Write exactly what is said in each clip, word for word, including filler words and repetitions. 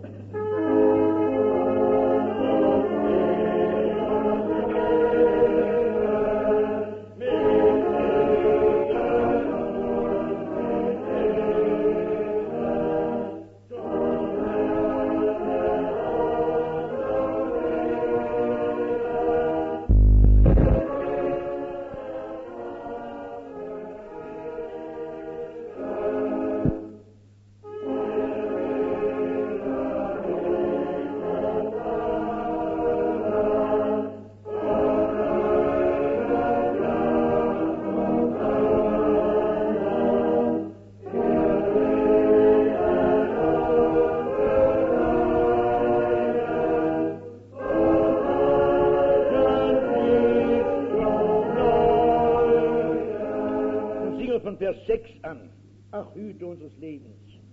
Vers sechs an. Ach, Hüte unseres Lebens.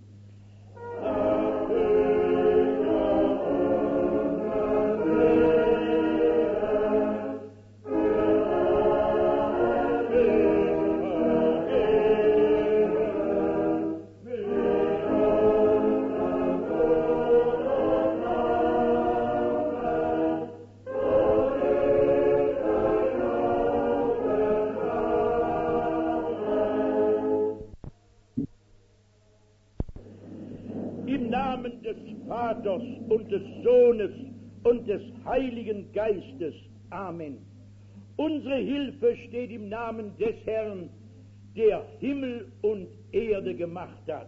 Vaters und des Sohnes und des Heiligen Geistes. Amen. Unsere Hilfe steht im Namen des Herrn, der Himmel und Erde gemacht hat.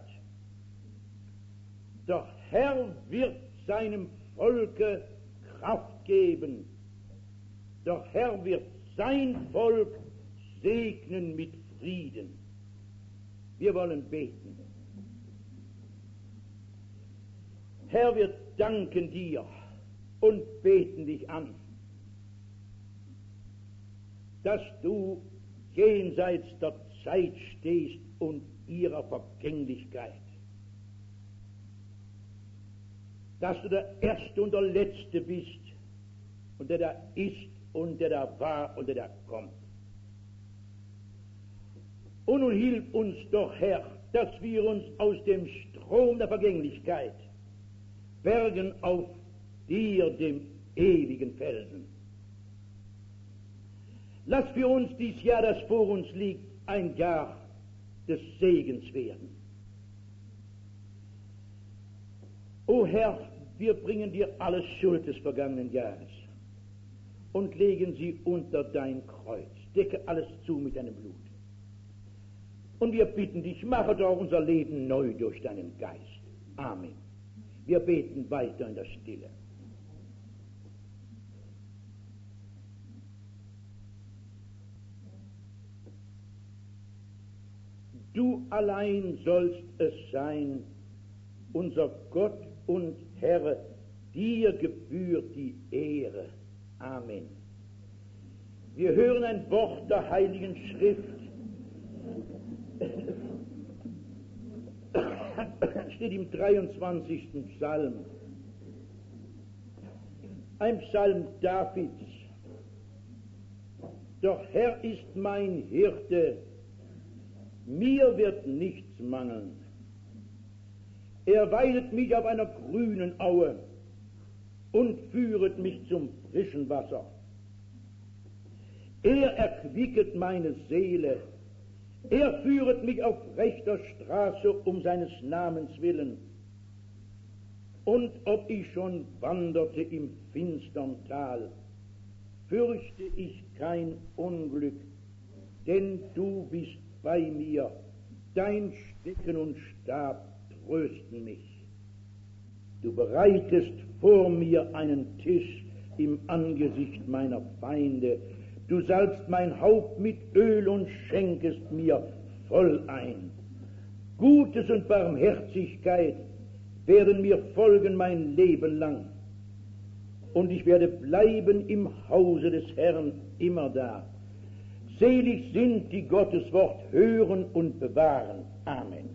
Der Herr wird seinem Volke Kraft geben. Der Herr wird sein Volk segnen mit Frieden. Wir wollen beten. Herr, wir danken dir und beten dich an, dass du jenseits der Zeit stehst und ihrer Vergänglichkeit, dass du der Erste und der Letzte bist und der da ist und der da war und der da kommt. Und nun hilf uns doch, Herr, dass wir uns aus dem Strom der Vergänglichkeit bergen auf dir, dem ewigen Felsen. Lass für uns dies Jahr, das vor uns liegt, ein Jahr des Segens werden. O Herr, wir bringen dir alle Schuld des vergangenen Jahres und legen sie unter dein Kreuz. Decke alles zu mit deinem Blut. Und wir bitten dich, mache doch unser Leben neu durch deinen Geist. Amen. Wir beten weiter in der Stille. Du allein sollst es sein, unser Gott und Herr, dir gebührt die Ehre. Amen. Wir hören ein Wort der Heiligen Schrift. Steht im dreiundzwanzigsten Psalm. Ein Psalm Davids. Doch Herr ist mein Hirte, mir wird nichts mangeln. Er weidet mich auf einer grünen Aue und führet mich zum frischen Wasser. Er erquicket meine Seele. Er führet mich auf rechter Straße um seines Namens willen. Und ob ich schon wanderte im finstern Tal, fürchte ich kein Unglück, denn du bist bei mir, dein Stecken und Stab trösten mich. Du bereitest vor mir einen Tisch im Angesicht meiner Feinde. Du salbst mein Haupt mit Öl und schenkest mir voll ein. Gutes und Barmherzigkeit werden mir folgen mein Leben lang. Und ich werde bleiben im Hause des Herrn immer da. Selig sind, die Gottes Wort hören und bewahren. Amen.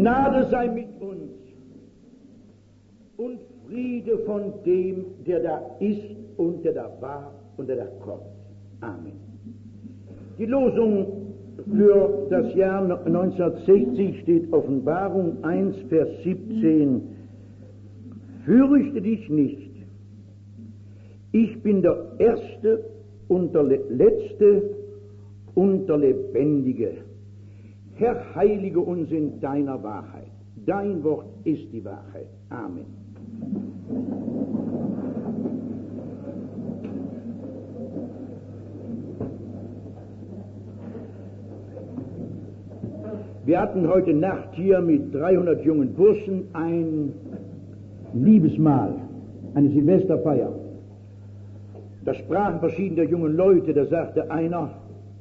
Gnade sei mit uns und Friede von dem, der da ist und der da war und der da kommt. Amen. Die Losung für das Jahr neunzehnhundertsechzig steht Offenbarung eins, Vers siebzehn. Fürchte dich nicht. Ich bin der Erste und der Letzte und der Lebendige. Herr, heilige uns in deiner Wahrheit. Dein Wort ist die Wahrheit. Amen. Wir hatten heute Nacht hier mit dreihundert jungen Burschen ein Liebesmahl, eine Silvesterfeier. Da sprachen verschiedene junge Leute, da sagte einer,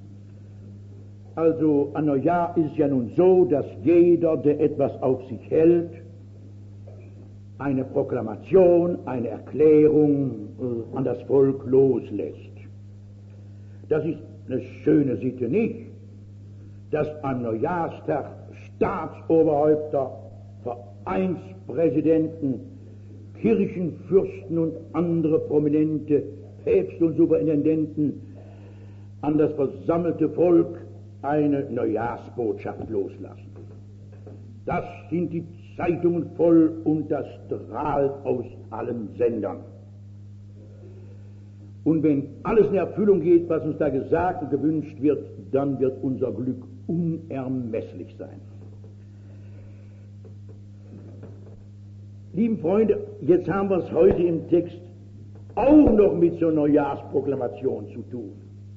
also an Neujahr ist ja nun so, dass jeder, der etwas auf sich hält, eine Proklamation, eine Erklärung äh, an das Volk loslässt. Das ist eine schöne Sitte nicht, dass am Neujahrstag Staatsoberhäupter, Vereinspräsidenten, Kirchenfürsten und andere Prominente, Päpste und Superintendenten an das versammelte Volk eine Neujahrsbotschaft loslassen. Das sind die Zeitungen voll und das strahlt aus allen Sendern. Und wenn alles in Erfüllung geht, was uns da gesagt und gewünscht wird, dann wird unser Glück unermesslich sein. Lieben Freunde, jetzt haben wir es heute im Text auch noch mit so einer Neujahrsproklamation zu tun.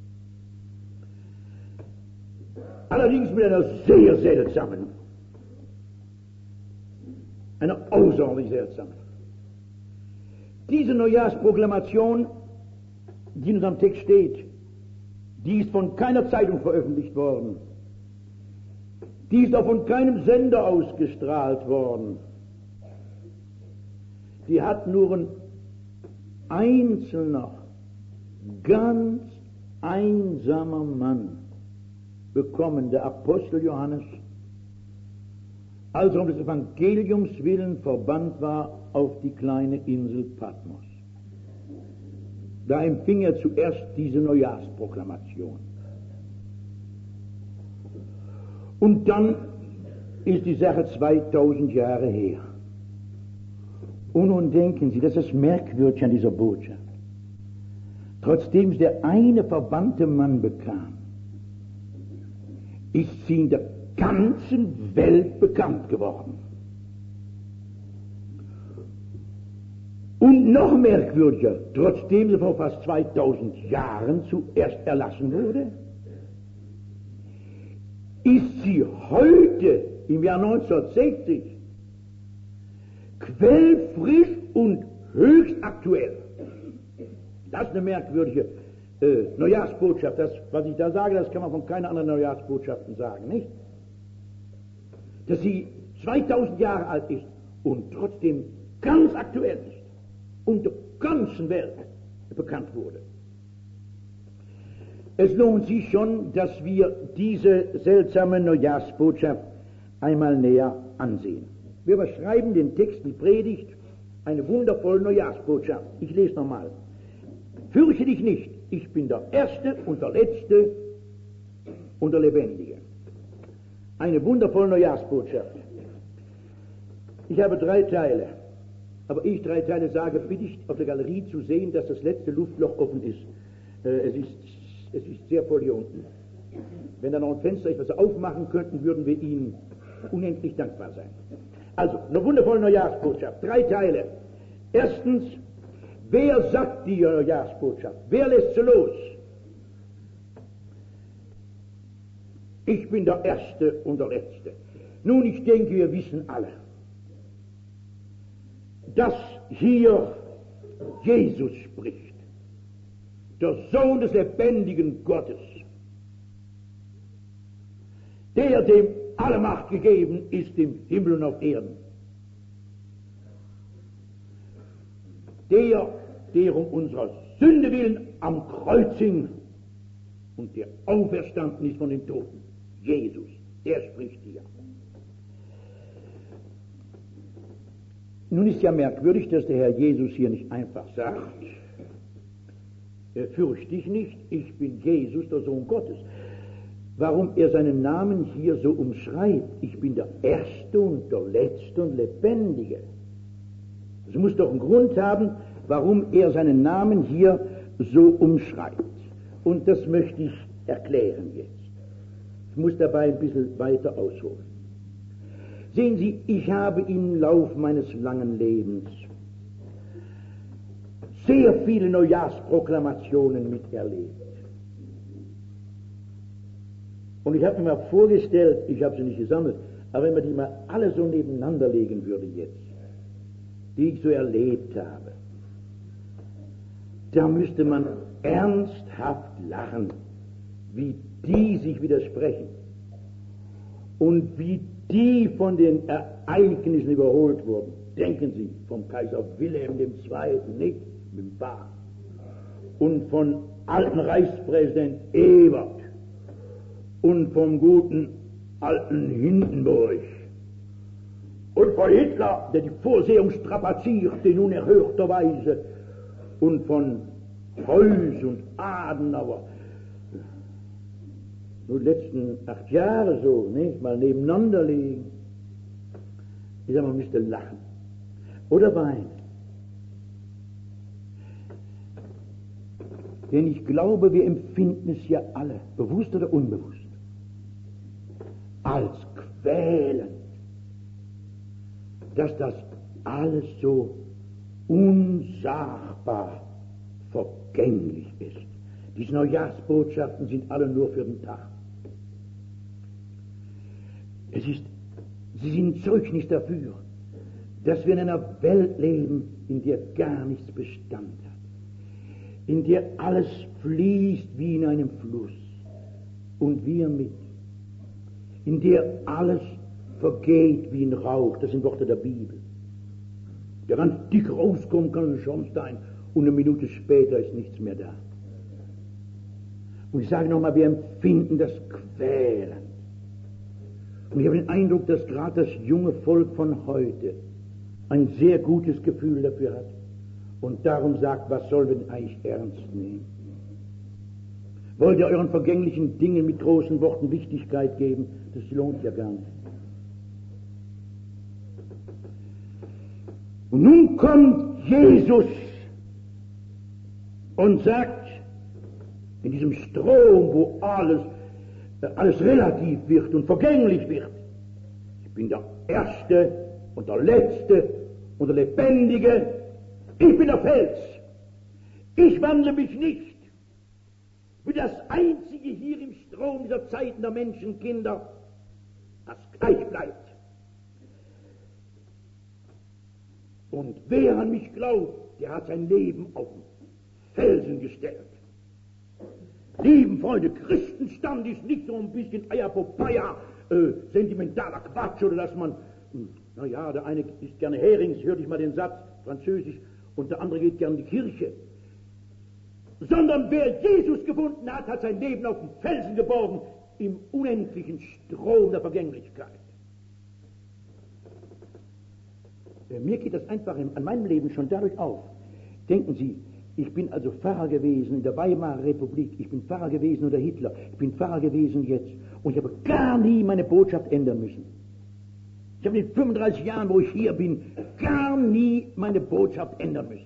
Allerdings mit einer sehr seltsamen, einer außerordentlich seltsamen. Diese Neujahrsproklamation, die in unserem Text steht, die ist von keiner Zeitung veröffentlicht worden. Die ist auch von keinem Sender ausgestrahlt worden. Die hat nur ein einzelner, ganz einsamer Mann bekommen, der Apostel Johannes, als er um des Evangeliums willen verbannt war auf die kleine Insel Patmos. Da empfing er zuerst diese Neujahrsproklamation. Und dann ist die Sache zweitausend Jahre her. Und nun denken Sie, das ist das Merkwürdige an dieser Botschaft. Trotzdem es der eine verbannte Mann bekam, ist sie in der ganzen Welt bekannt geworden. Und noch merkwürdiger, trotzdem sie vor fast zweitausend Jahren zuerst erlassen wurde, ist sie heute, im Jahr neunzehnhundertsechzig, quellfrisch und höchst aktuell. Das ist eine merkwürdige äh, Neujahrsbotschaft. Das, was ich da sage, das kann man von keiner anderen Neujahrsbotschaften sagen, nicht? Dass sie zweitausend Jahre alt ist und trotzdem ganz aktuell ist und der ganzen Welt bekannt wurde. Es lohnt sich schon, dass wir diese seltsame Neujahrsbotschaft einmal näher ansehen. Wir überschreiben den Text, die Predigt, eine wundervolle Neujahrsbotschaft. Ich lese nochmal. Fürchte dich nicht, ich bin der Erste und der Letzte und der Lebendige. Eine wundervolle Neujahrsbotschaft. Ich habe drei Teile, aber ich drei Teile sage, bitte ich auf der Galerie zu sehen, dass das letzte Luftloch offen ist. Äh, es ist, es ist sehr voll hier unten. Wenn da noch ein Fenster etwas aufmachen könnten, würden wir Ihnen unendlich dankbar sein. Also, eine wundervolle Neujahrsbotschaft. Drei Teile. Erstens, wer sagt die Neujahrsbotschaft? Wer lässt sie los? Ich bin der Erste und der Letzte. Nun, ich denke, wir wissen alle, dass hier Jesus spricht, der Sohn des lebendigen Gottes, der dem alle Macht gegeben ist im Himmel und auf Erden. Der, der um unserer Sünde willen am Kreuz hing und der auferstanden ist von den Toten. Jesus, der spricht hier. Nun ist ja merkwürdig, dass der Herr Jesus hier nicht einfach sagt, fürchte dich nicht, ich bin Jesus, der Sohn Gottes. Warum er seinen Namen hier so umschreibt, ich bin der Erste und der Letzte und Lebendige. Es muss doch einen Grund haben, warum er seinen Namen hier so umschreibt. Und das möchte ich erklären jetzt. Ich muss dabei ein bisschen weiter ausholen. Sehen Sie, ich habe im Lauf meines langen Lebens sehr viele Neujahrsproklamationen miterlebt. Und ich habe mir mal vorgestellt, ich habe sie nicht gesammelt, aber wenn man die mal alle so nebeneinander legen würde jetzt, die ich so erlebt habe, da müsste man ernsthaft lachen, wie die sich widersprechen und wie die von den Ereignissen überholt wurden. Denken Sie vom Kaiser Wilhelm der Zweite, nicht mit dem Bach, und von alten Reichspräsident Ebert und vom guten alten Hindenburg und von Hitler, der die Vorsehung strapazierte in unerhörter Weise, und von Preuß und Adenauer. Nur die letzten acht Jahre so, nicht? Mal nebeneinander legen. Ich sage, man müsste lachen oder weinen. Denn ich glaube, wir empfinden es ja alle, bewusst oder unbewusst, als quälend, dass das alles so unsagbar vergänglich ist. Diese Neujahrsbotschaften sind alle nur für den Tag. Es ist, sie sind Zeugnis dafür, dass wir in einer Welt leben, in der gar nichts Bestand hat, in der alles fließt wie in einem Fluss und wir mit, in der alles vergeht wie ein Rauch. Das sind Worte der Bibel. Der ganz dick rauskommt, kann ein Schornstein, und eine Minute später ist nichts mehr da. Und ich sage nochmal, wir empfinden das quälend. Und ich habe den Eindruck, dass gerade das junge Volk von heute ein sehr gutes Gefühl dafür hat und darum sagt, was sollen wir denn eigentlich ernst nehmen? Wollt ihr euren vergänglichen Dingen mit großen Worten Wichtigkeit geben? Das lohnt ja gar nicht. Und nun kommt Jesus und sagt, in diesem Strom, wo alles, alles relativ wird und vergänglich wird, ich bin der Erste und der Letzte und der Lebendige, ich bin der Fels, ich wandle mich nicht, wie das Einzige hier im Strom dieser Zeiten der Menschenkinder, das gleich bleibt. Und wer an mich glaubt, der hat sein Leben auf den Felsen gestellt. Lieben Freunde, Christenstand ist nicht so ein bisschen Eierpopeia, äh, sentimentaler Quatsch, oder dass man, naja, der eine isst gerne Herings, hörte ich mal den Satz, französisch, und der andere geht gerne in die Kirche. Sondern wer Jesus gefunden hat, hat sein Leben auf den Felsen geborgen, im unendlichen Strom der Vergänglichkeit. Mir geht das einfach an meinem Leben schon dadurch auf. Denken Sie, ich bin also Pfarrer gewesen in der Weimarer Republik, ich bin Pfarrer gewesen unter Hitler, ich bin Pfarrer gewesen jetzt, und ich habe gar nie meine Botschaft ändern müssen. Ich habe in den fünfunddreißig Jahren, wo ich hier bin, gar nie meine Botschaft ändern müssen.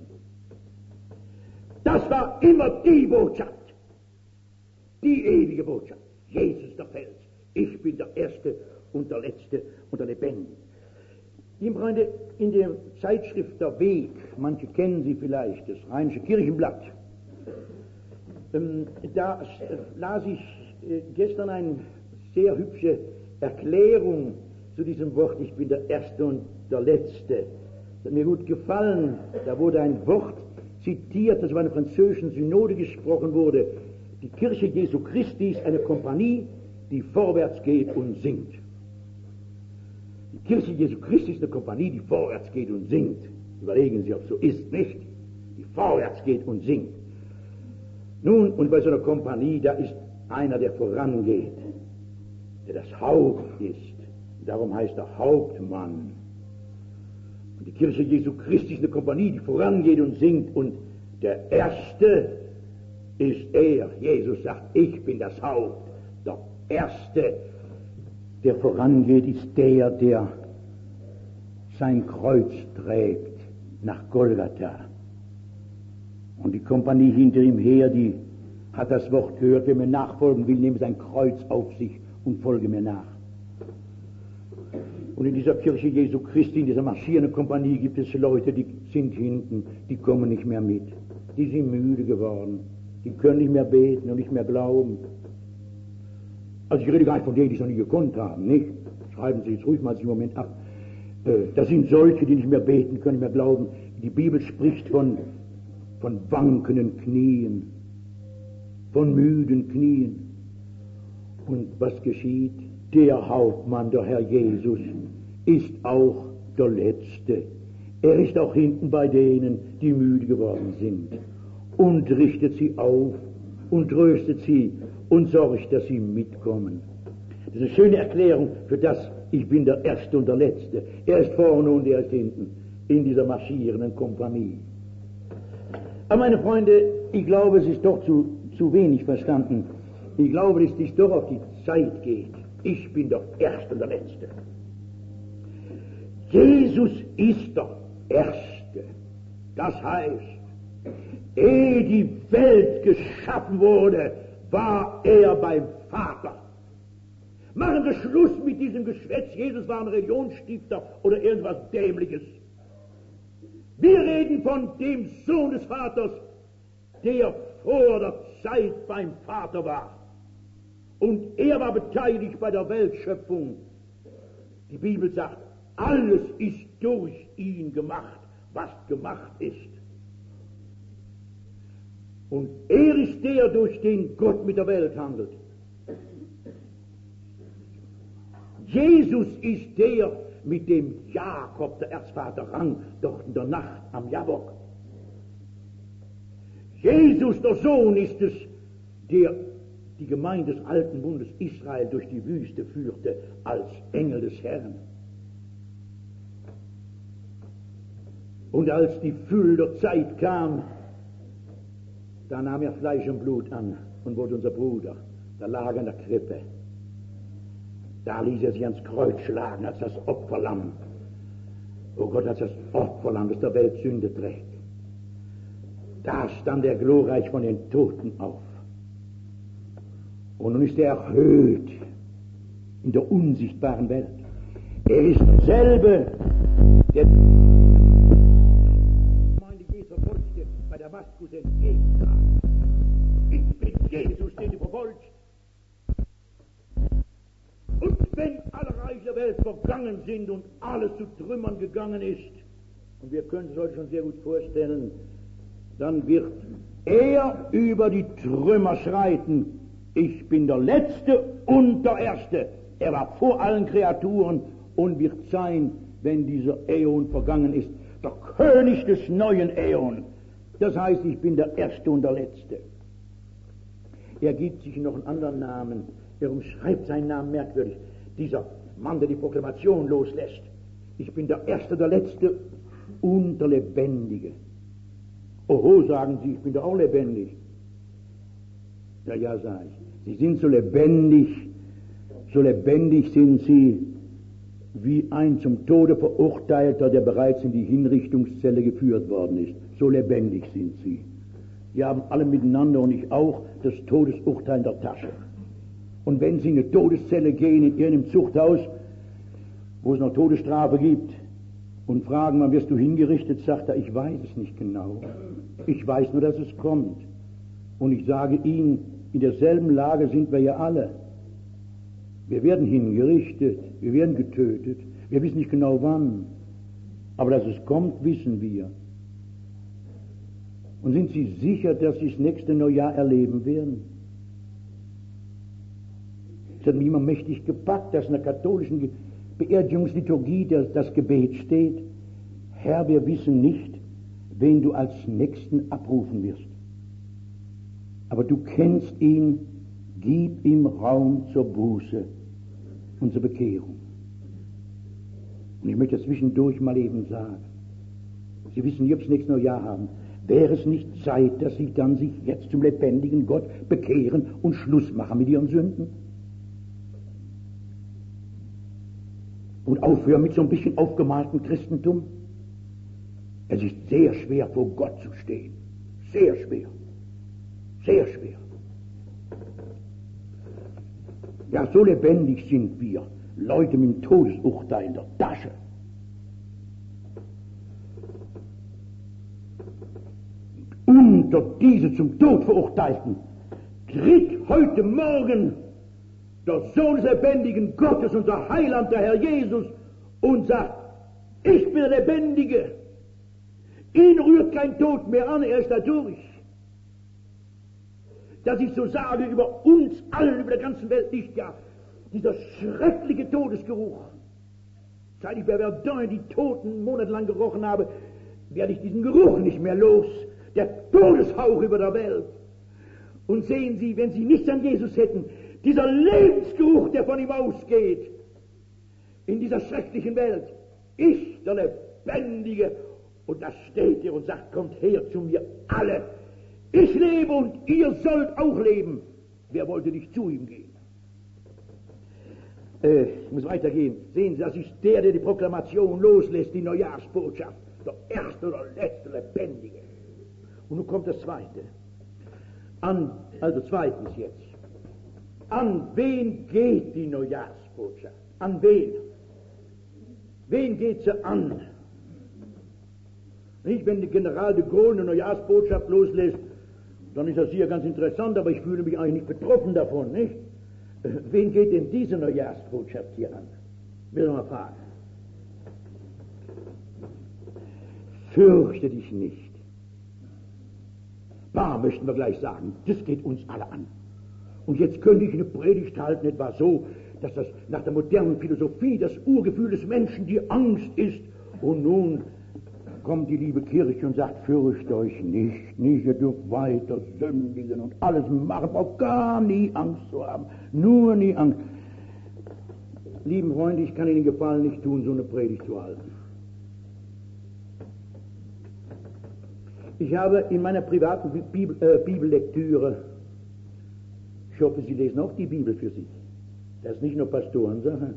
Das war immer die Botschaft, die ewige Botschaft. Jesus der Fels, ich bin der Erste und der Letzte und der Lebendige. Liebe Freunde, in der Zeitschrift Der Weg, manche kennen sie vielleicht, das Rheinische Kirchenblatt, ähm, da äh, las ich äh, gestern eine sehr hübsche Erklärung zu diesem Wort, ich bin der Erste und der Letzte. Das hat mir gut gefallen. Da wurde ein Wort zitiert, das über eine französischen Synode gesprochen wurde. Die Kirche Jesu Christi ist eine Kompanie, die vorwärts geht und singt. Die Kirche Jesu Christi ist eine Kompanie, die vorwärts geht und singt. Überlegen Sie, ob es so ist, nicht? Die vorwärts geht und singt. Nun, und bei so einer Kompanie, da ist einer, der vorangeht, der das Haupt ist. Darum heißt er Hauptmann. Und die Kirche Jesu Christi ist eine Kompanie, die vorangeht und singt. Und der Erste ist er. Jesus sagt, ich bin das Haupt. Der Erste, der vorangeht, ist der, der sein Kreuz trägt nach Golgatha. Und die Kompanie hinter ihm her, die hat das Wort gehört, wer mir nachfolgen will, nehme sein Kreuz auf sich und folge mir nach. Und in dieser Kirche Jesu Christi, in dieser marschierenden Kompanie gibt es Leute, die sind hinten, die kommen nicht mehr mit. Die sind müde geworden. Die können nicht mehr beten und nicht mehr glauben. Also ich rede gar nicht von denen, die es noch nie gekonnt haben, nicht? Schreiben Sie jetzt ruhig mal im Moment ab. Das sind solche, die nicht mehr beten können, nicht mehr glauben. Die Bibel spricht von, von wankenden Knien, von müden Knien. Und was geschieht? Der Hauptmann, der Herr Jesus, ist auch der Letzte. Er ist auch hinten bei denen, die müde geworden sind, und richtet sie auf und tröstet sie und sorgt, dass sie mitkommen. Das ist eine schöne Erklärung für das, ich bin der Erste und der Letzte. Er ist vorne und er ist hinten in dieser marschierenden Kompanie. Aber meine Freunde, ich glaube, es ist doch zu, zu wenig verstanden. Ich glaube, dass es doch auf die Zeit geht. Ich bin der Erste und der Letzte. Jesus ist der Erste. Das heißt, ehe die Welt geschaffen wurde, war er beim Vater. Machen wir Schluss mit diesem Geschwätz, Jesus war ein Religionsstifter oder irgendwas Dämliches. Wir reden von dem Sohn des Vaters, der vor der Zeit beim Vater war. Und er war beteiligt bei der Weltschöpfung. Die Bibel sagt, alles ist durch ihn gemacht, was gemacht ist. Und er ist der, durch den Gott mit der Welt handelt. Jesus ist der, mit dem Jakob, der Erzvater, rang, dort in der Nacht am Jabok. Jesus, der Sohn, ist es, der die Gemeinde des alten Bundes Israel durch die Wüste führte, als Engel des Herrn. Und als die Fülle der Zeit kam, da nahm er Fleisch und Blut an und wurde unser Bruder. Da lag er in der Krippe. Da ließ er sich ans Kreuz schlagen als das Opferlamm. Oh Gott, als das Opferlamm, das der Welt Sünde trägt. Da stand er glorreich von den Toten auf. Und nun ist er erhöht in der unsichtbaren Welt. Er ist derselbe, der die Gemeinde Jesu verfolgte, bei Damaskus entgegentrat. Ich bin Jesus, den du verfolgst. Und wenn alle Reiche der Welt vergangen sind und alles zu Trümmern gegangen ist, und wir können es uns schon sehr gut vorstellen, dann wird er über die Trümmer schreiten. Ich bin der Letzte und der Erste. Er war vor allen Kreaturen und wird sein, wenn dieser Äon vergangen ist, der König des neuen Äon. Das heißt, ich bin der Erste und der Letzte. Er gibt sich noch einen anderen Namen. Er umschreibt seinen Namen merkwürdig. Dieser Mann, der die Proklamation loslässt. Ich bin der Erste, der Letzte und der Lebendige. Oho, sagen Sie, ich bin doch auch lebendig. Ja, ja, sag ich. Sie sind so lebendig, so lebendig sind Sie wie ein zum Tode Verurteilter, der bereits in die Hinrichtungszelle geführt worden ist. So lebendig sind Sie. Sie haben alle miteinander und ich auch das Todesurteil in der Tasche. Und wenn Sie in eine Todeszelle gehen, in irgendeinem Zuchthaus, wo es noch Todesstrafe gibt, und fragen, wann wirst du hingerichtet, sagt er, ich weiß es nicht genau. Ich weiß nur, dass es kommt. Und ich sage Ihnen, in derselben Lage sind wir ja alle. Wir werden hingerichtet, wir werden getötet, wir wissen nicht genau wann. Aber dass es kommt, wissen wir. Und sind Sie sicher, dass Sie das nächste Neujahr erleben werden? Es hat mich immer mächtig gepackt, dass in der katholischen Beerdigungsliturgie das, das Gebet steht, Herr, wir wissen nicht, wen du als Nächsten abrufen wirst. Aber du kennst ihn, gib ihm Raum zur Buße und zur Bekehrung. Und ich möchte zwischendurch mal eben sagen, Sie wissen, ob Sie nächstes Neujahr haben, wäre es nicht Zeit, dass Sie dann sich jetzt zum lebendigen Gott bekehren und Schluss machen mit Ihren Sünden? Und aufhören mit so ein bisschen aufgemaltem Christentum? Es ist sehr schwer, vor Gott zu stehen. Sehr schwer. Sehr schwer. Ja, so lebendig sind wir, Leute mit dem Todesurteil in der Tasche. Unter diese zum Tod Verurteilten tritt heute Morgen der Sohn des lebendigen Gottes, unser Heiland, der Herr Jesus, und sagt, ich bin der Lebendige. Ihn rührt kein Tod mehr an, er ist da durch. Dass ich so sage über uns allen, über der ganzen Welt nicht, ja, dieser schreckliche Todesgeruch. Seit ich bei Verdun die Toten monatelang gerochen habe, werde ich diesen Geruch nicht mehr los. Der Todeshauch über der Welt. Und sehen Sie, wenn Sie nichts an Jesus hätten, dieser Lebensgeruch, der von ihm ausgeht, in dieser schrecklichen Welt, ich, der Lebendige, und da steht er und sagt, kommt her zu mir alle, ich lebe und ihr sollt auch leben. Wer wollte nicht zu ihm gehen? Äh, ich muss weitergehen. Sehen Sie, das ist der, der die Proklamation loslässt, die Neujahrsbotschaft, der erste oder letzte Lebendige. Und nun kommt das Zweite. An, also zweitens jetzt. An wen geht die Neujahrsbotschaft? An wen? Wen geht sie an? Nicht, wenn der General de Gaulle eine Neujahrsbotschaft loslässt, dann ist das hier ganz interessant, aber ich fühle mich eigentlich nicht betroffen davon, nicht? Wen geht denn diese Neujahrsbotschaft hier an? Will ich mal fragen. Fürchte dich nicht. Da möchten wir gleich sagen, das geht uns alle an. Und jetzt könnte ich eine Predigt halten, etwa so, dass das nach der modernen Philosophie das Urgefühl des Menschen die Angst ist. Und nun kommt die liebe Kirche und sagt, fürcht euch nicht, nicht, ihr dürft weiter sündigen und alles machen, braucht gar nie Angst zu haben, nur nie Angst. Lieben Freunde, ich kann Ihnen den Gefallen nicht tun, so eine Predigt zu halten. Ich habe in meiner privaten Bibel, äh, Bibellektüre, ich hoffe, Sie lesen auch die Bibel für sich. Das ist nicht nur Pastorensache.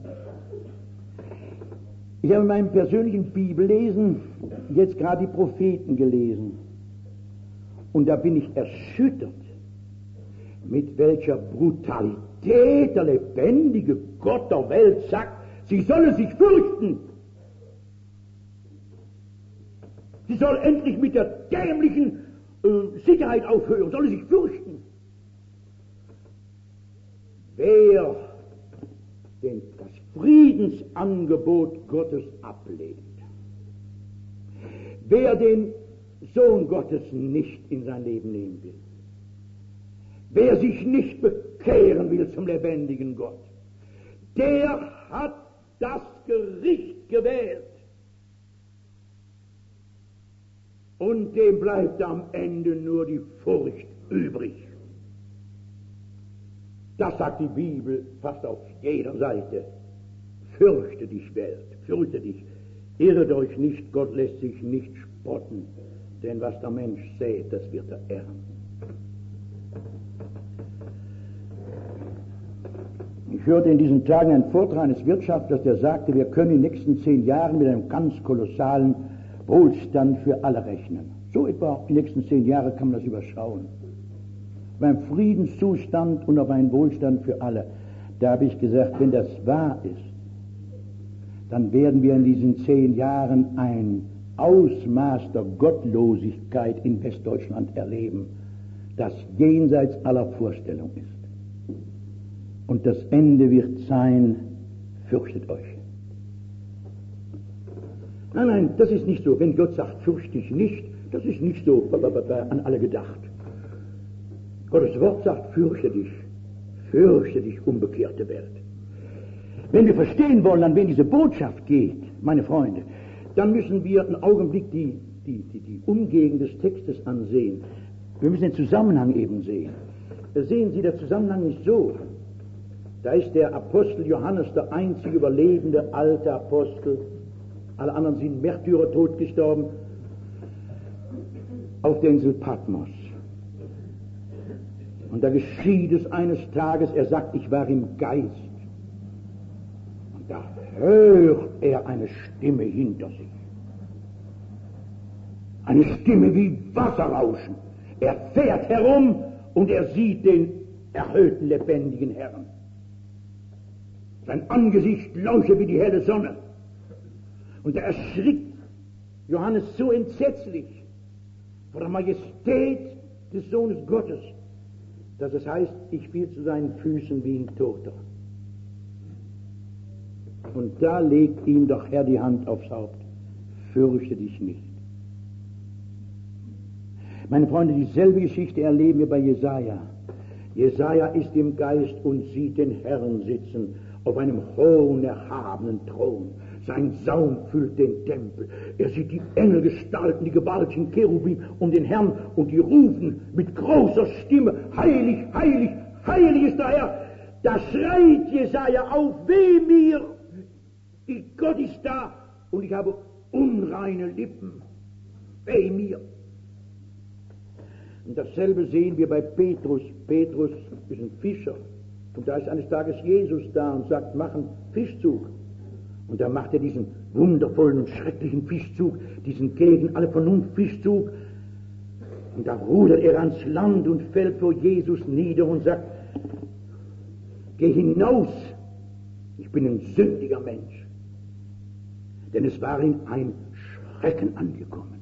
Ich habe in meinem persönlichen Bibellesen jetzt gerade die Propheten gelesen. Und da bin ich erschüttert, mit welcher Brutalität der lebendige Gott der Welt sagt, sie solle sich fürchten. Sie soll endlich mit der dämlichen äh, Sicherheit aufhören, soll sich fürchten. Wer denn das Friedensangebot Gottes ablehnt, wer den Sohn Gottes nicht in sein Leben nehmen will, wer sich nicht bekehren will zum lebendigen Gott, der hat das Gericht gewählt. Und dem bleibt am Ende nur die Furcht übrig. Das sagt die Bibel fast auf jeder Seite. Fürchte dich, Welt, fürchte dich. Irret euch nicht, Gott lässt sich nicht spotten, denn was der Mensch sät, das wird er ernten. Ich hörte in diesen Tagen einen Vortrag eines Wirtschaftlers, der sagte, wir können in den nächsten zehn Jahren mit einem ganz kolossalen Wohlstand für alle rechnen. So etwa die nächsten zehn Jahre kann man das überschauen. Beim Friedenszustand und auf einen Wohlstand für alle. Da habe ich gesagt, wenn das wahr ist, dann werden wir in diesen zehn Jahren ein Ausmaß der Gottlosigkeit in Westdeutschland erleben, das jenseits aller Vorstellung ist. Und das Ende wird sein, fürchtet euch. Nein, nein, das ist nicht so. Wenn Gott sagt, fürchte dich nicht, das ist nicht so an alle gedacht. Gottes Wort sagt, fürchte dich, fürchte dich, unbekehrte Welt. Wenn wir verstehen wollen, an wen diese Botschaft geht, meine Freunde, dann müssen wir einen Augenblick die, die, die, die Umgegend des Textes ansehen. Wir müssen den Zusammenhang eben sehen. Sehen Sie, der Zusammenhang ist so. Da ist der Apostel Johannes der einzige überlebende alte Apostel. Alle anderen sind Märtyrertod gestorben auf der Insel Patmos. Und da geschieht es eines Tages, er sagt, ich war im Geist. Und da hört er eine Stimme hinter sich. Eine Stimme wie Wasserrauschen. Er fährt herum und er sieht den erhöhten, lebendigen Herrn. Sein Angesicht leuchtet wie die helle Sonne. Und er erschrickt Johannes so entsetzlich vor der Majestät des Sohnes Gottes, dass es heißt, ich fiel zu seinen Füßen wie ein Toter. Und da legt ihm doch Herr die Hand aufs Haupt. Fürchte dich nicht. Meine Freunde, dieselbe Geschichte erleben wir bei Jesaja. Jesaja ist im Geist und sieht den Herrn sitzen auf einem hohen, erhabenen Thron. Sein Saum füllt den Tempel. Er sieht die Engel gestalten, die gewaltigen Cherubim um den Herrn, und die rufen mit großer Stimme, heilig, heilig, heilig ist der Herr. Da schreit Jesaja auf, weh mir, Gott ist da und ich habe unreine Lippen. Weh mir. Und dasselbe sehen wir bei Petrus. Petrus ist ein Fischer. Und da ist eines Tages Jesus da und sagt, mach einen Fischzug. Und da macht er diesen wundervollen und schrecklichen Fischzug, diesen gegen alle Vernunft Fischzug. Und da rudert er ans Land und fällt vor Jesus nieder und sagt, geh hinaus, ich bin ein sündiger Mensch. Denn es war ihm ein Schrecken angekommen.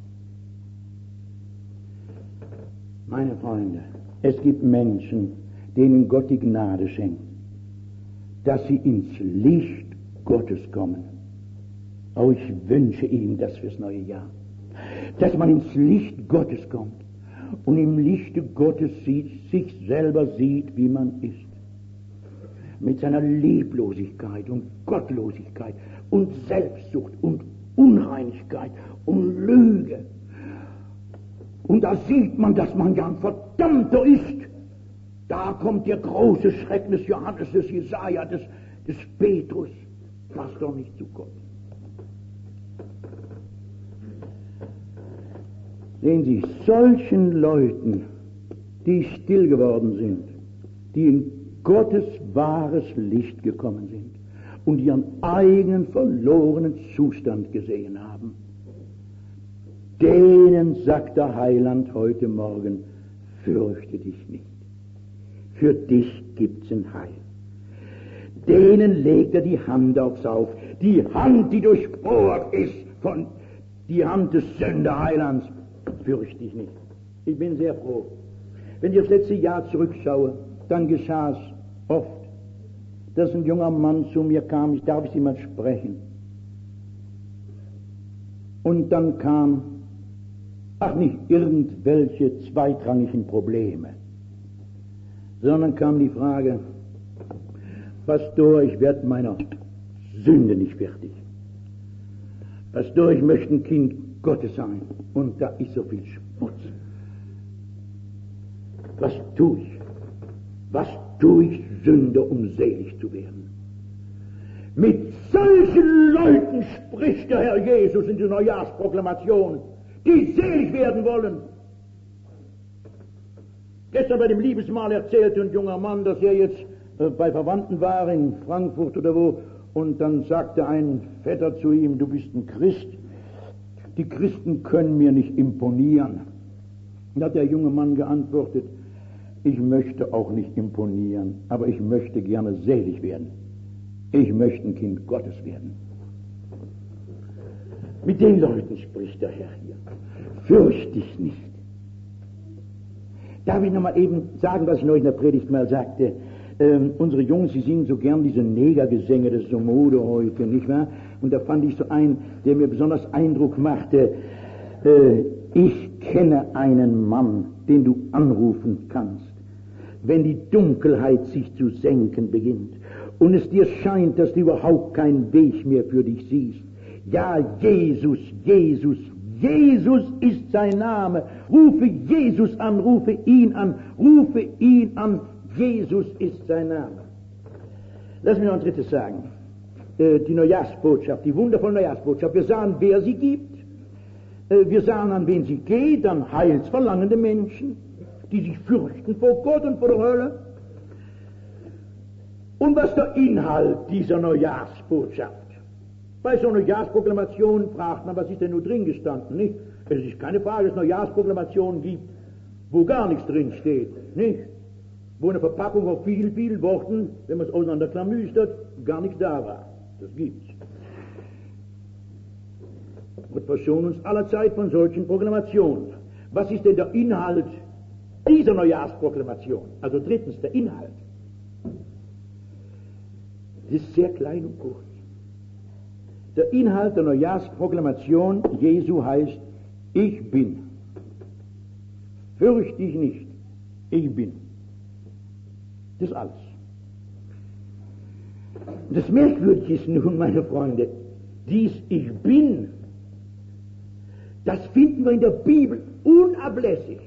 Meine Freunde, es gibt Menschen, denen Gott die Gnade schenkt, dass sie ins Licht Gottes kommen. Oh, ich wünsche ihm das fürs neue Jahr. Dass man ins Licht Gottes kommt und im Lichte Gottes sieht, sich selber sieht, wie man ist. Mit seiner Lieblosigkeit und Gottlosigkeit und Selbstsucht und Unreinigkeit und Lüge. Und da sieht man, dass man ja ein Verdammter ist. Da kommt der große Schrecken des Johannes, des Jesaja, des, des Petrus. Pass doch nicht zu Gott. Sehen Sie, solchen Leuten, die still geworden sind, die in Gottes wahres Licht gekommen sind und ihren eigenen verlorenen Zustand gesehen haben, denen sagt der Heiland heute Morgen, fürchte dich nicht. Für dich gibt's ein Heil. Denen legt er die Hand aufs Haupt. Die Hand, die durchbohrt ist von die Hand des Sünderheilands. Fürchte dich nicht. Ich bin sehr froh. Wenn ich aufs letzte Jahr zurückschaue, dann geschah es oft, dass ein junger Mann zu mir kam, ich darf Sie mal sprechen. Und dann kam, ach nicht irgendwelche zweitrangigen Probleme, sondern kam die Frage, Pastor, ich werde meiner Sünde nicht fertig. Pastor, ich möchte ein Kind Gottes sein und da ist so viel Schmutz. Was tue ich? Was tue ich, Sünder, um selig zu werden? Mit solchen Leuten spricht der Herr Jesus in der Neujahrsproklamation, die selig werden wollen. Gestern bei dem Liebesmahl erzählte ein junger Mann, dass er jetzt äh, bei Verwandten war in Frankfurt oder wo, und dann sagte ein Vetter zu ihm, du bist ein Christ, die Christen können mir nicht imponieren. Und hat der junge Mann geantwortet, ich möchte auch nicht imponieren, aber ich möchte gerne selig werden. Ich möchte ein Kind Gottes werden. Mit den Leuten spricht der Herr hier. Fürcht dich nicht. Darf ich nochmal eben sagen, was ich neulich in der Predigt mal sagte? Ähm, unsere Jungs, sie singen so gern diese Negergesänge, das ist so Mode heute, nicht wahr? Und da fand ich so einen, der mir besonders Eindruck machte. Äh, ich kenne einen Mann, den du anrufen kannst, wenn die Dunkelheit sich zu senken beginnt und es dir scheint, dass du überhaupt keinen Weg mehr für dich siehst. Ja, Jesus, Jesus, Jesus ist sein Name. Rufe Jesus an, rufe ihn an, rufe ihn an. Jesus ist sein Name. Lass mich noch ein drittes sagen. äh, die Neujahrsbotschaft, die wundervolle Neujahrsbotschaft. Wir sahen, wer sie gibt. Äh, wir sahen, an wen sie geht, an heilsverlangende Menschen, die sich fürchten vor Gott und vor der Hölle. Und was der Inhalt dieser Neujahrsbotschaft? Bei so einer Neujahrsproklamation fragt man, was ist denn nur drin gestanden, nicht? Es ist keine Frage, dass es Neujahrsproklamationen gibt, wo gar nichts drin steht, nicht? Wo eine Verpackung auf vielen, vielen Worten, wenn man es auseinanderklamüstert, gar nichts da war. Das gibt's. Und verschonen uns allerzeit von solchen Proklamationen. Was ist denn der Inhalt dieser Neujahrsproklamation? Also drittens, der Inhalt. Das ist sehr klein und kurz. Der Inhalt der Neujahrsproklamation Jesu heißt, ich bin. Fürchte dich nicht, ich bin. Das ist alles. Das Merkwürdige ist nun, meine Freunde, dies Ich bin, das finden wir in der Bibel unablässig.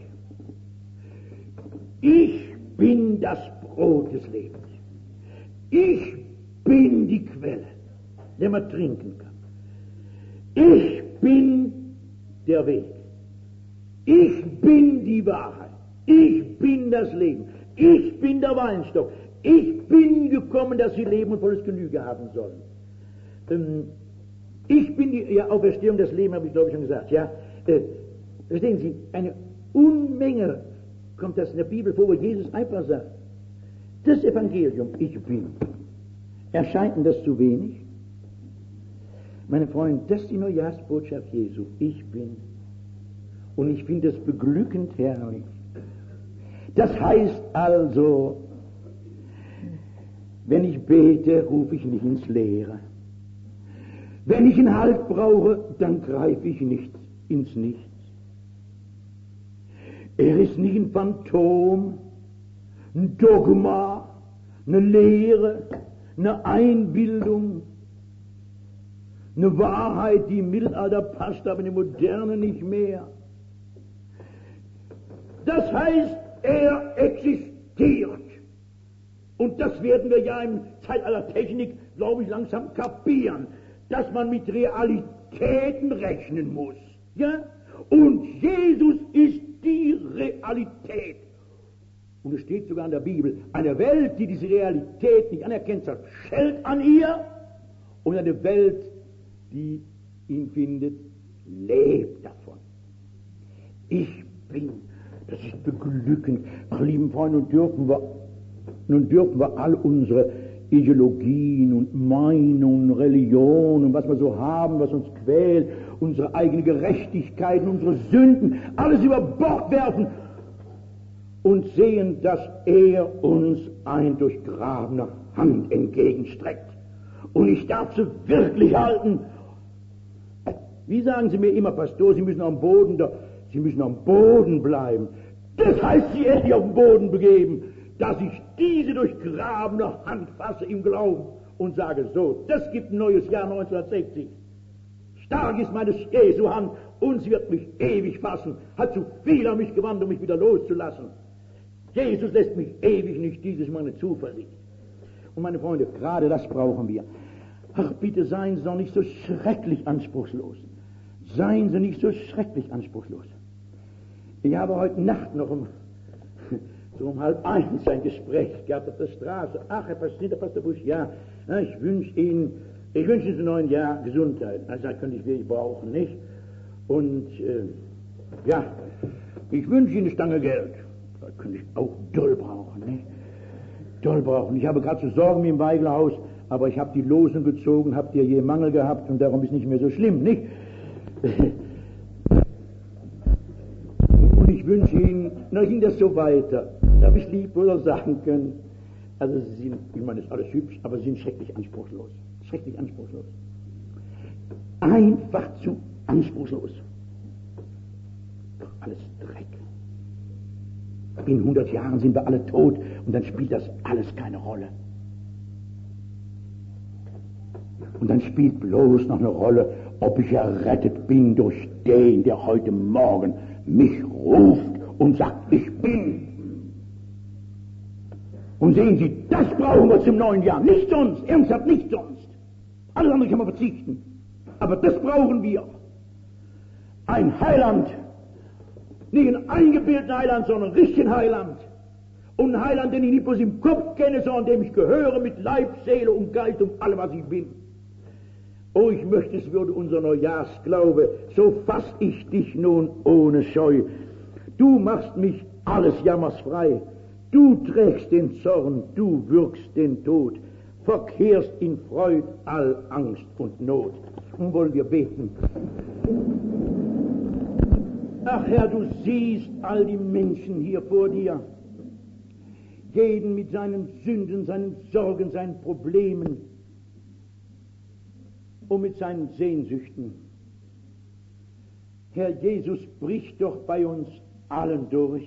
Ich bin das Brot des Lebens. Ich bin die Quelle, der man trinken kann. Ich bin der Weg. Ich bin die Wahrheit. Ich bin das Leben. Ich bin der Weinstock. Ich bin gekommen, dass sie leben und volles Genüge haben sollen. Ähm, ich bin die ja, Auferstehung, das Leben, habe ich glaube ich schon gesagt. Ja, äh, verstehen Sie, eine Unmenge kommt das in der Bibel vor, wo Jesus einfach sagt, das Evangelium, ich bin. Erscheint Ihnen das zu wenig? Meine Freunde, das ist die Neujahrsbotschaft Jesu. Ich bin. Und ich finde es beglückend herrlich. Das heißt also, wenn ich bete, rufe ich nicht ins Leere. Wenn ich einen Halt brauche, dann greife ich nicht ins Nichts. Er ist nicht ein Phantom, ein Dogma, eine Lehre, eine Einbildung, eine Wahrheit, die im Mittelalter passt, aber in der Moderne nicht mehr. Das heißt, er existiert. Und das werden wir ja im Zeitalter Technik, glaube ich, langsam kapieren, dass man mit Realitäten rechnen muss. Ja? Und Jesus ist die Realität. Und es steht sogar in der Bibel, eine Welt, die diese Realität nicht anerkennt, zerschellt an ihr, und eine Welt, die ihn findet, lebt davon. Ich bin, das ist beglückend. Ach, lieben Freunde, nun dürfen wir, nun dürfen wir all unsere Ideologien und Meinungen, Religionen und was wir so haben, was uns quält, unsere eigene Gerechtigkeit, unsere Sünden, alles über Bord werfen und sehen, dass er uns ein durchgrabener Hand entgegenstreckt. Und ich darf sie wirklich halten. Wie sagen Sie mir immer, Pastor, Sie müssen am Boden, da, Sie müssen am Boden bleiben. Das heißt, Sie hätten sich auf den Boden begeben, dass ich diese durchgrabene Hand fasse im Glauben und sage, so, das gibt ein neues Jahr neunzehnhundertsechzig. Stark ist meine Jesu Hand und sie wird mich ewig fassen. Hat zu viel an mich gewandt, um mich wieder loszulassen. Jesus lässt mich ewig nicht, dies ist meine Zuversicht. Und meine Freunde, gerade das brauchen wir. Ach, bitte seien Sie doch nicht so schrecklich anspruchslos. Seien Sie nicht so schrecklich anspruchslos. Ich habe heute Nacht noch um, so um halb eins ein Gespräch gehabt auf der Straße. Ach, Herr Pastor, Herr Pastor Busch, ja, ich wünsche Ihnen, ich wünsche Ihnen zum neuen Jahr Gesundheit. Also, das könnte ich wirklich brauchen, nicht? Und, äh, ja, ich wünsche Ihnen eine Stange Geld. Das könnte ich auch doll brauchen, nicht? Doll brauchen. Ich habe gerade so Sorgen im Weiglerhaus, aber ich habe die Losen gezogen, habt ihr je Mangel gehabt und darum ist nicht mehr so schlimm, nicht? Und ich wünsche Ihnen, na ging das so weiter, darf ich liebvoller sagen können, also Sie sind, ich meine, das ist alles hübsch, aber Sie sind schrecklich anspruchslos, schrecklich anspruchslos. Einfach zu anspruchslos. Doch alles Dreck. In hundert Jahren sind wir alle tot und dann spielt das alles keine Rolle. Und dann spielt bloß noch eine Rolle, ob ich errettet bin durch den, der heute Morgen mich ruft und sagt, ich bin. Und sehen Sie, das brauchen wir zum neuen Jahr, nicht sonst, ernsthaft nicht sonst. Alles andere kann man verzichten. Aber das brauchen wir. Ein Heiland. Nicht ein eingebildeten Heiland, sondern ein richtigen Heiland. Und ein Heiland, den ich nicht bloß im Kopf kenne, sondern dem ich gehöre mit Leib, Seele und Geist und allem, was ich bin. Oh, ich möchte, es würde unser Neujahrsglaube, so fass ich dich nun ohne Scheu. Du machst mich alles jammersfrei. Du trägst den Zorn, du wirkst den Tod, verkehrst in Freud all Angst und Not. Und wollen wir beten. Ach Herr, du siehst all die Menschen hier vor dir. Jeden mit seinen Sünden, seinen Sorgen, seinen Problemen und mit seinen Sehnsüchten. Herr Jesus, brich doch bei uns allen durch,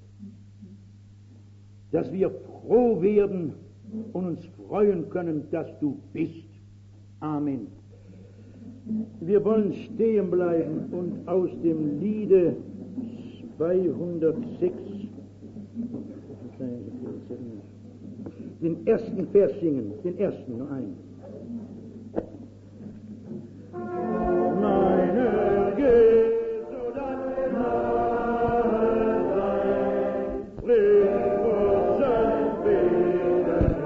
dass wir froh werden und uns freuen können, dass du bist. Amen. Wir wollen stehen bleiben und aus dem Liede zweihundertsechs den ersten Vers singen, den ersten, nur einen. Meine Jesu, dein Name sei, bring unseren Frieden.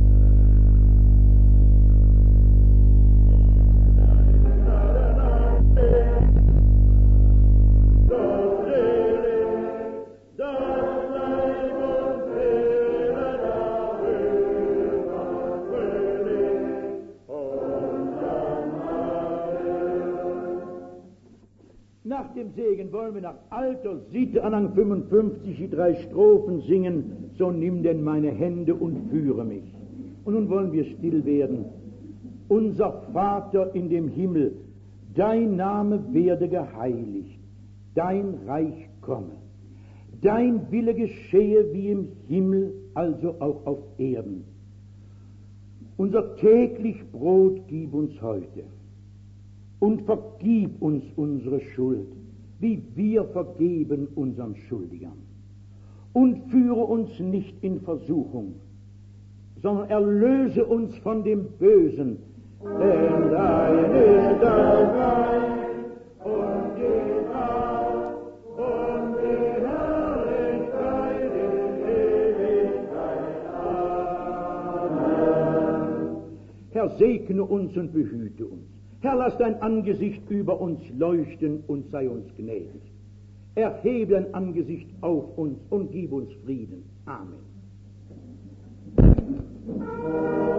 So selig, das Leib und Seele darüber fröhlich unser Heil. Nach dem Segen wollen wir nach alter Sitte Anhang fünfundfünfzig die drei Strophen singen. So nimm denn meine Hände und führe mich. Und nun wollen wir still werden. Unser Vater in dem Himmel, dein Name werde geheiligt, dein Reich komme, dein Wille geschehe wie im Himmel, also auch auf Erden. Unser täglich Brot gib uns heute und vergib uns unsere Schuld, wie wir vergeben unseren Schuldigern. Und führe uns nicht in Versuchung, sondern erlöse uns von dem Bösen, denn dein ist das Reich und die Macht und die Herrlichkeit in Ewigkeit. Amen. Herr, segne uns und behüte uns. Herr, lass dein Angesicht über uns leuchten und sei uns gnädig. Erhebe dein Angesicht auf uns und gib uns Frieden. Amen.